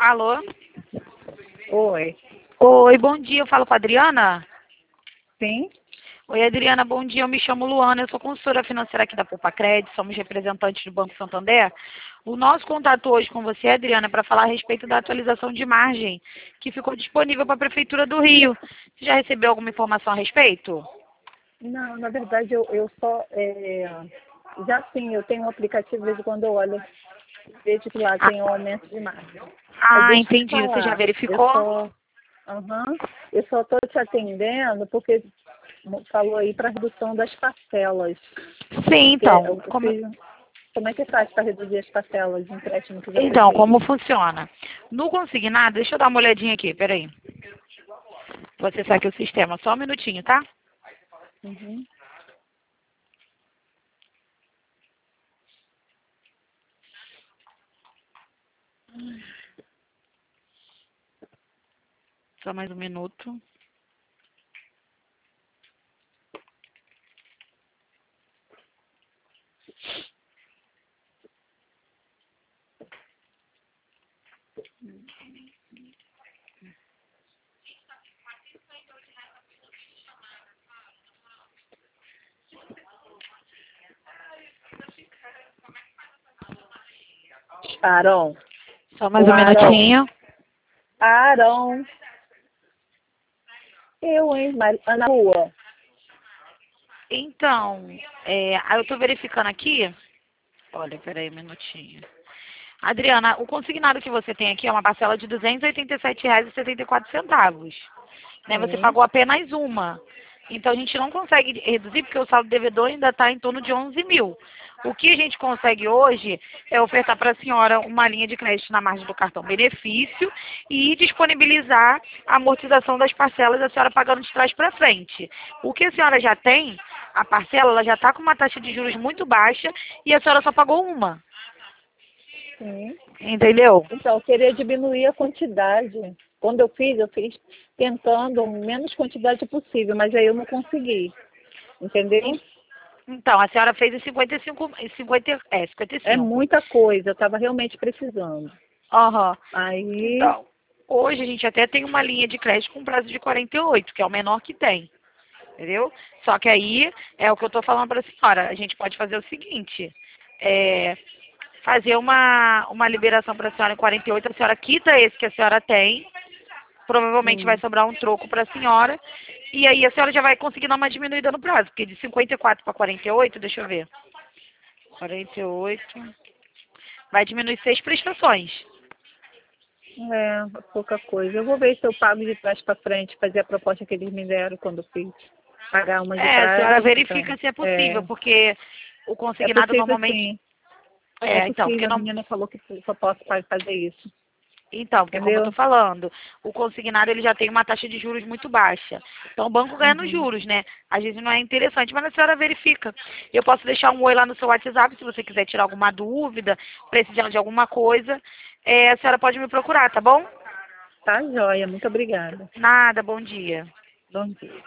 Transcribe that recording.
Alô? Oi. Oi, bom dia. Eu falo com a Adriana? Sim? Oi, Adriana, bom dia. Eu me chamo Luana, eu sou consultora financeira aqui da Poupa Crédito, somos representantes do Banco Santander. O nosso contato hoje com você, Adriana, é para falar a respeito da atualização de margem que ficou disponível para a Prefeitura do Rio. Você já recebeu alguma informação a respeito? Não, na verdade eu só. Já sim, eu tenho um aplicativo, de vez em quando eu olho, vejo que lá Ah, tem um aumento de margem. Mas deixa eu te entendi. Você já falar, verificou? aham, eu só estou te atendendo porque falou aí para redução das parcelas. Sim, Porque então. eu fiz, como é que faz para reduzir as parcelas de empréstimo que você Então, fez? como funciona? No consignado, deixa eu dar uma olhadinha aqui, peraí. Vou acessar aqui o sistema, só um minutinho, tá? Uhum. Só mais um minuto. Aaron, Só mais o um Aaron, minutinho. Aaron, hein, Ana Rua. Então, eu tô verificando aqui. Olha, peraí um minutinho. Adriana, o consignado que você tem aqui é uma parcela de R$ 287,74. Né? Você Sim. pagou apenas uma. Então, a gente não consegue reduzir porque o saldo devedor ainda está em torno de 11 mil. O que a gente consegue hoje é ofertar para a senhora uma linha de crédito na margem do cartão benefício e disponibilizar a amortização das parcelas, a senhora pagando de trás para frente. O que a senhora já tem, a parcela, ela já está com uma taxa de juros muito baixa e a senhora só pagou uma. Sim. Entendeu? Então, eu queria diminuir a quantidade. Quando eu fiz tentando menos quantidade possível, mas aí eu não consegui. Entendeu? Então, a senhora fez em 55, em 50, É 55. muita coisa, eu estava realmente precisando. Aham. Aí, Então, hoje a gente até tem uma linha de crédito com prazo de 48, que é o menor que tem. Entendeu? Só que aí é o que eu estou falando para a senhora. A gente pode fazer o seguinte, fazer uma liberação para a senhora em 48, a senhora quita esse que a senhora tem, provavelmente vai hum, sobrar um troco para a senhora, e aí a senhora já vai conseguir dar uma diminuída no prazo, porque de 54 para 48, deixa eu ver, 48, vai diminuir 6 prestações. pouca coisa. Eu vou ver se eu pago de trás para frente, fazer a proposta que eles me deram quando eu fiz. Pagar uma de A trás senhora para verifica frente. se é possível, porque o É consignado possível normalmente. sim. É Então, porque possível. A não. menina falou que só posso fazer isso. Então, porque como eu estou Entendeu? falando, o consignado ele já tem uma taxa de juros muito baixa. Então o banco ganha nos Uhum. juros, né? Às vezes não é interessante, mas a senhora verifica. Eu posso deixar um oi lá no seu WhatsApp se você quiser tirar alguma dúvida, precisar de alguma coisa. A senhora pode me procurar, tá bom? Tá joia. Muito obrigada. Nada, bom dia. Bom dia.